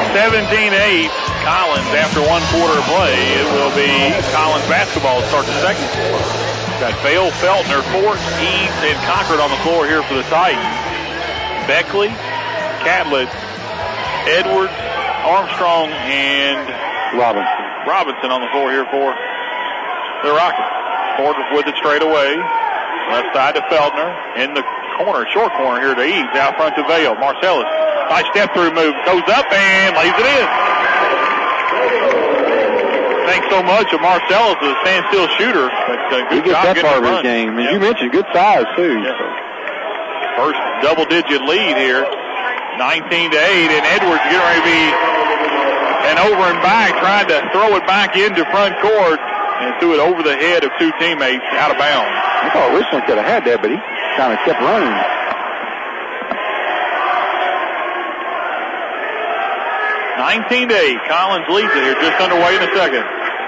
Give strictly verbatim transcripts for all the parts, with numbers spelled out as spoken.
seventeen eight, Collins after one quarter of play. It will be Collins basketball to start the second quarter. Got Vale, Feltner, Fort, Eads, and Concord on the floor here for the Titans. Beckley, Catlett, Edwards, Armstrong, and Robinson. Robinson on the floor here for the Rockets. Ford with it straight away. Left side to Feltner. In the corner, short corner here to Eads. Out front to Vale. Marcellus. Nice step through move. Goes up and lays it in. Thanks so much of Marcellus, a standstill shooter. But, uh, good he gets job that part of his run. game. As yep. you mentioned, good size, too. Yep. First double-digit lead here. nineteen to eight, and Edwards getting ready to be an over and back, trying to throw it back into front court, and threw it over the head of two teammates out of bounds. I thought Richland could have had that, but he kind of kept running. nineteen to eight. Collins leads it here, just underway in the second.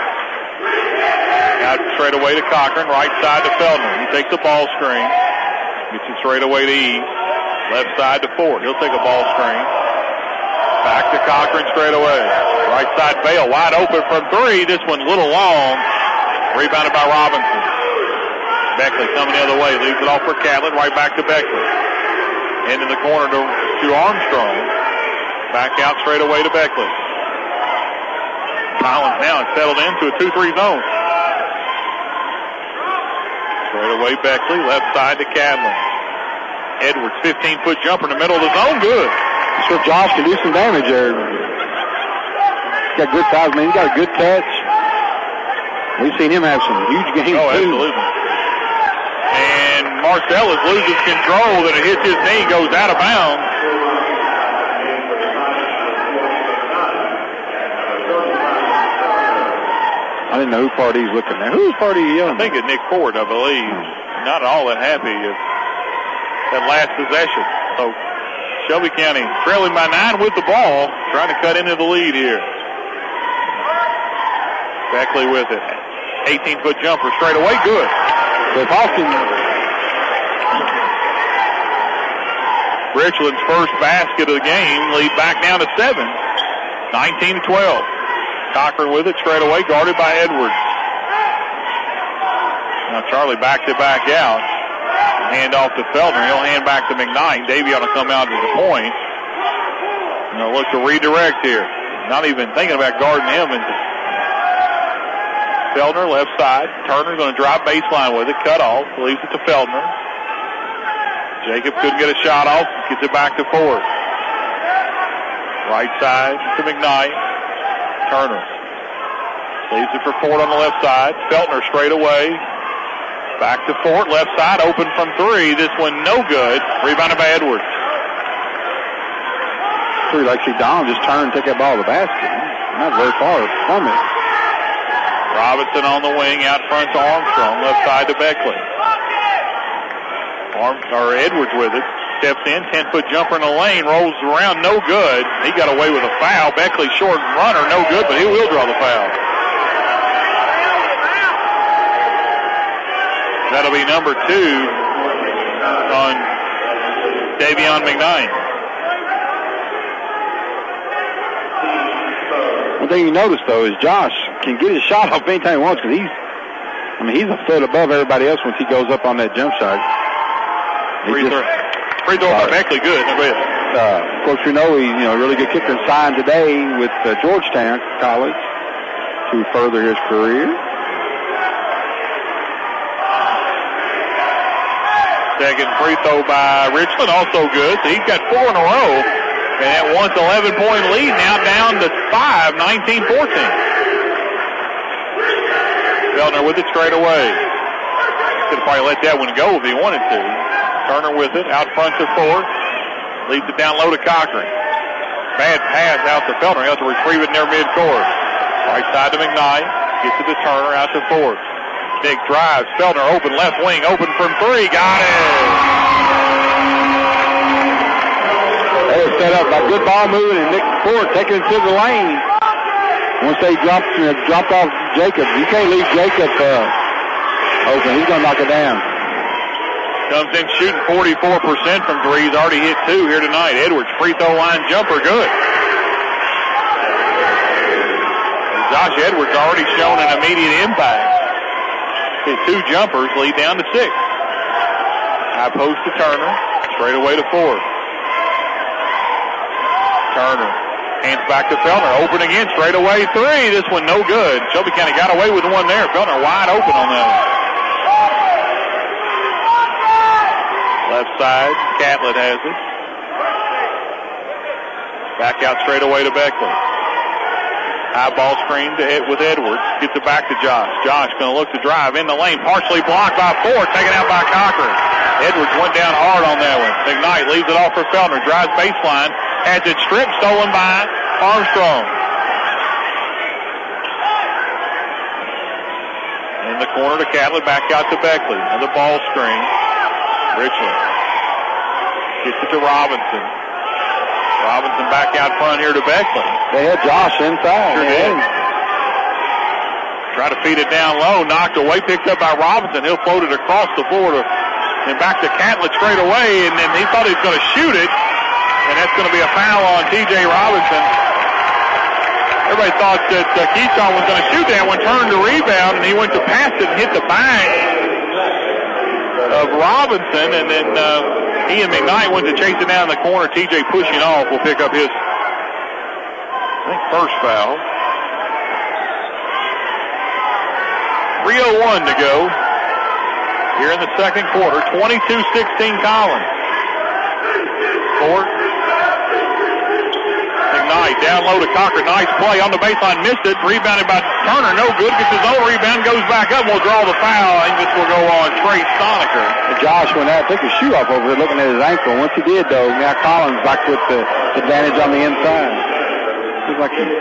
Out straight away to Cochran, right side to Feldman. He takes the ball screen. Gets it straight away to Eads. Left side to Ford. He'll take a ball screen. Back to Cochran straight away. Right side Vale, wide open from three. This one a little long. Rebounded by Robinson. Beckley coming the other way. Leaves it off for Catlett. Right back to Beckley. Into the corner to, to Armstrong. Back out straight away to Beckley. Collins now has settled into a two three zone. Straight away Beckley. Left side to Catlett. Edwards, fifteen-foot jumper in the middle of the zone. Good. So Josh can do some damage there. He's got good size, man. He's got a good catch. We've seen him have some huge games, Oh, too. absolutely. And Marcellus loses control, and it hits his knee, goes out of bounds. I didn't know who party he's looking at. Whose party are you yelling I think it's Nick Ford, I believe. Not all that happy of that last possession. So Shelby County trailing by nine with the ball, trying to cut into the lead here. Beckley with it. eighteen-foot jumper straight away, good. So Hawkins. Richland's first basket of the game, lead back down to seven. nineteen to twelve. Cochran with it straight away, guarded by Edwards. Now Charlie back to back out. Hand off to Feldner. He'll hand back to McKnight. Davey ought to come out to the point. And they'll look to redirect here. Not even thinking about guarding him. And Feldner left side. Turner going to drive baseline with it. Cut off. Leaves it to Feldner. Jacob couldn't get a shot off. Gets it back to Ford. Right side to McKnight. Turner leaves it for Ford on the left side. Feltner straight away. Back to Ford, left side, open from three. This one no good. Rebounded by Edwards. Pretty like see Donald just turn and take that ball to the basket. Not very far from it. Robinson on the wing, out front to Armstrong, left side to Beckley. Arm, or Edwards with it. Steps in, ten-foot jumper in the lane, rolls around, no good. He got away with a foul. Beckley short runner, no good, but he will draw the foul. That'll be number two on Davion McKnight. One thing you notice, though, is Josh can get his shot off anytime he wants because he's, I mean, he's a foot above everybody else once he goes up on that jump shot. He Free just, throw, free throw by Beckley, good. No good. Uh, of course, we know he's, you know, a really good kicker, signed today with uh, Georgetown College to further his career. Second free throw by Richland, also good. So he's got four in a row. And that once eleven-point lead now down to five, nineteen fourteen. Feldner with it straight away. Could have probably let that one go if he wanted to. Turner with it, out front to Ford. Leads it down low to Cochran. Bad pass out to Feldner. He'll have to retrieve it near midcourt. Right side to McKnight. Gets it to Turner, out to Ford. Nick drives. Feldner open, left wing, open from three. Got it. They were set up by good ball moving and Nick Ford taking it to the lane. Once they dropped, you know, dropped off Jacob, you can't leave Jacob uh, open. He's going to knock it down. Comes in shooting forty-four percent from three. He's already hit two here tonight. Edwards, free throw line jumper, good. Josh Edwards already shown an immediate impact. His two jumpers lead down to six. High post to Turner. Straight away to Ford. Turner hands back to Feltner. Open again. Straight away three. This one no good. Shelby County got away with one there. Feltner wide open on that one. Left side. Catlett has it. Back out straight away to Beckley. High ball screen to Ed, with Edwards. Gets it back to Josh. Josh going to look to drive in the lane. Partially blocked by Ford. Taken out by Cochran. Edwards went down hard on that one. McKnight leaves it off for Feltner. Drives baseline. Has it stripped. Stolen by Armstrong. In the corner to Catlett. Back out to Beckley. Another ball screen. Richland gets it to Robinson. Robinson back out front here to Beckley. They had Josh inside. Sure did. Try to feed it down low. Knocked away. Picked up by Robinson. He'll float it across the floor to, and back to Catlett straight away. And then he thought he was going to shoot it. And that's going to be a foul on T J Robinson. Everybody thought that uh, Keyshawn was going to shoot that one. Turned to rebound. And he went to pass it and hit the back of Robinson. And then uh, he and McKnight went to chase it down in the corner. T J pushing off will pick up his, I think, first foul. three oh one to go here in the second quarter. twenty-two sixteen Collins. Ford. McKnight down low to Cochran. Nice play on the baseline. Missed it. Rebounded by Turner. No good. Gets his own rebound. Goes back up. We'll draw the foul. I think this will go on Trey Stoniker. Josh went out, took his shoe off over there looking at his ankle. Once he did, though, now Collins back with the advantage on the inside. Looks like he...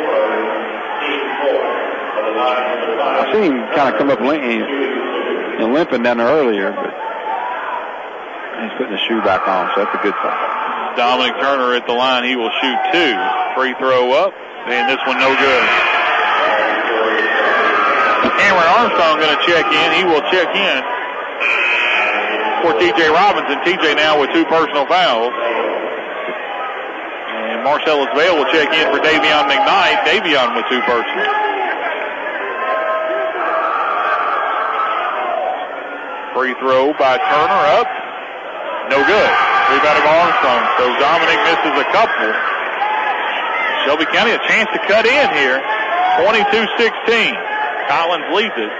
I seen him kind of come up limping, you know, limping down there earlier, but he's putting his shoe back on, so that's a good sign. Dominic Turner at the line. He will shoot two. Free throw up, and this one no good. Cameron Armstrong going to check in. He will check in for T J Robinson. T J now with two personal fouls. And Marcellus Vale will check in for Davion McKnight. Davion with two personal. Free throw by Turner up. No good. Rebounded by Armstrong. So Dominic misses a couple. Shelby County a chance to cut in here. twenty-two sixteen. Collins leads it.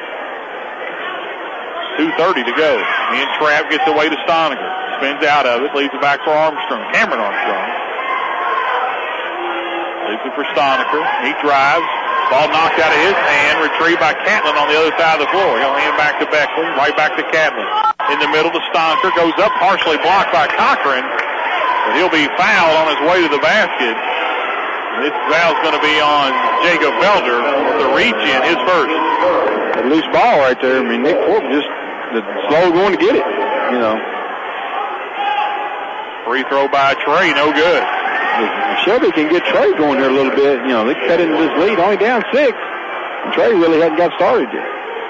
two thirty to go. And Trapp gets away to Stoniker. Spins out of it. Leaves it back for Armstrong. Cameron Armstrong. Leaves it for Stoniker. He drives. Ball knocked out of his hand. Retrieved by Catlett on the other side of the floor. He'll hand back to Beckley. Right back to Catlett. In the middle to Stoniker. Goes up. Partially blocked by Cochran. But he'll be fouled on his way to the basket. This foul's going to be on Jacob Felder. The reach in, his first. A loose ball right there. I mean, Nick Ford just slow going to get it, you know. Free throw by Trey, no good. If Shelby can get Trey going here a little bit, you know, they cut into this lead, only down six. And Trey really hasn't got started yet.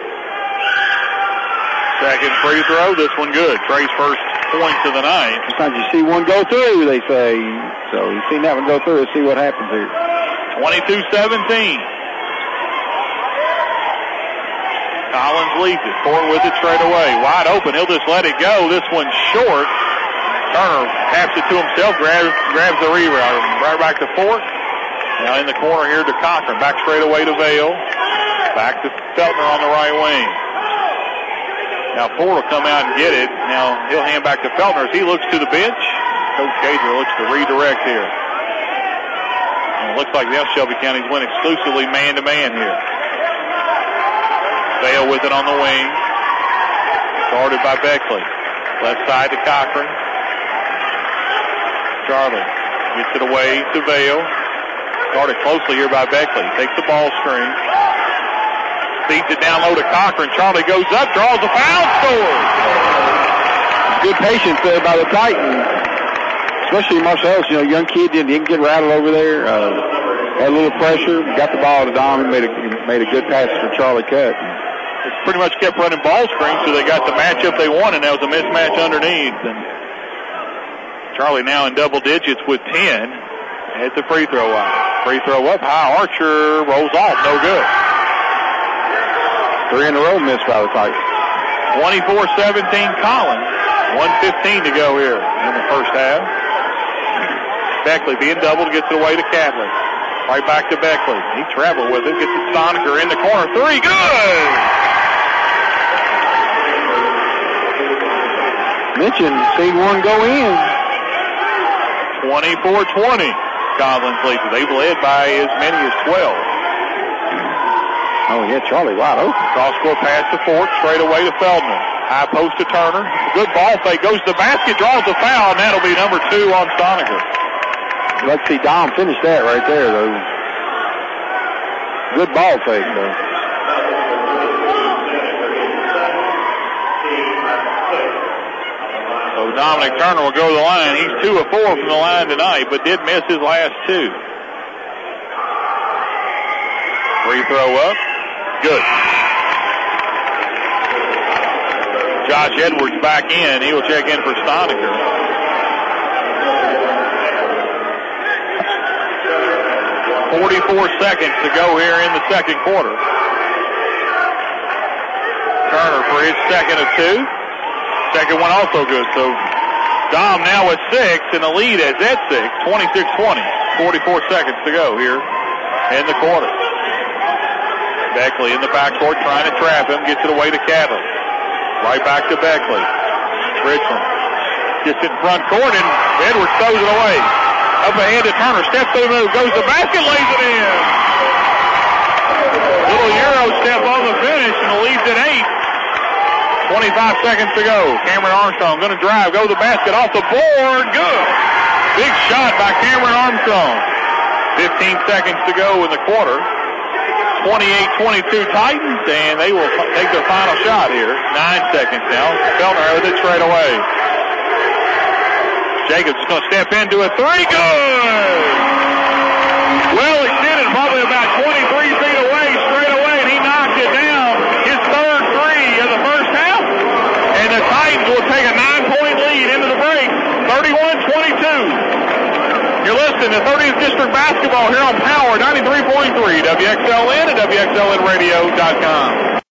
Second free throw, this one good. Trey's first points of the night. Sometimes you see one go through, they say. So you've seen that one go through. Let's see what happens here. twenty-two seventeen. Collins leads it. Ford with it straight away. Wide open. He'll just let it go. This one's short. Turner taps it to himself, grabs, grabs the rebound. Right back to Ford. Now in the corner here to Cochran. Back straight away to Vale. Back to Feltner on the right wing. Now Ford will come out and get it. Now he'll hand back to Feltner as he looks to the bench. Coach Gaither looks to redirect here. And it looks like now Shelby County's went exclusively man-to-man here. Vale with it on the wing. Guarded by Beckley. Left side to Cochran. Charlie gets it away to Vale. Guarded closely here by Beckley. Takes the ball screen. Feeds it down low to Cochran. Charlie goes up, draws a foul, scores. Good patience there by the Titans. Especially Marcellus, you know, young kid didn't, didn't get rattled over there. Uh, had a little pressure. Got the ball to Dom and made a, made a good pass for Charlie Cut. It pretty much kept running ball screens, so they got the matchup they wanted. That was a mismatch underneath. And Charlie now in double digits with ten at the free throw line. Free throw up high. Archer rolls off. No good. Three in a row missed by the Tigers. twenty-four seventeen Collins. one fifteen to go here in the first half. Beckley being doubled, gets it away to Catley. Right back to Beckley. He traveled with it, gets it Stoniker in the corner. Three, good! Mentioned, see one go in. twenty-four twenty. Collins leads. They've led by as many as twelve. Oh, yeah, Charlie wide open. Cross-court pass to Fort, straight away to Feldman. High post to Turner. Good ball fake, goes to the basket, draws the foul, and that'll be number two on Stoniker. Let's see Dom finish that right there, though. Good ball fake, though. So Dominic Turner will go to the line. He's two of four from the line tonight, but did miss his last two. Free throw up. Good. Josh Edwards back in. He will check in for Stoniker. forty-four seconds to go here in the second quarter. Turner for his second of two. Second one also good. So Dom now with six, and the lead is at six. twenty-six twenty. forty-four seconds to go here in the quarter. Beckley in the backcourt trying to trap him. Gets it away to Catley. Right back to Beckley. Richland just in front court, and Edwards throws it away. Up ahead to Turner. Steps through the move. Goes to the basket. Lays it in. Little Euro step on the finish, and the lead's at eight. twenty-five seconds to go. Cameron Armstrong going to drive. Go to the basket. Off the board. Good. Big shot by Cameron Armstrong. fifteen seconds to go in the quarter. twenty-eight twenty-two Titans, and they will take their final shot here. Nine seconds now. Feltner with it straight away. Jacobs is going to step into a three. Good! Well extended, probably about twenty-three feet away, straight away, and he knocked it down. His third three of the first half. And the Titans will take a nine-point lead into the break. thirty-one twenty-two. You're listening to thirtieth District Basketball here on Power ninety-three point three, W X L N and W X L N radio dot com.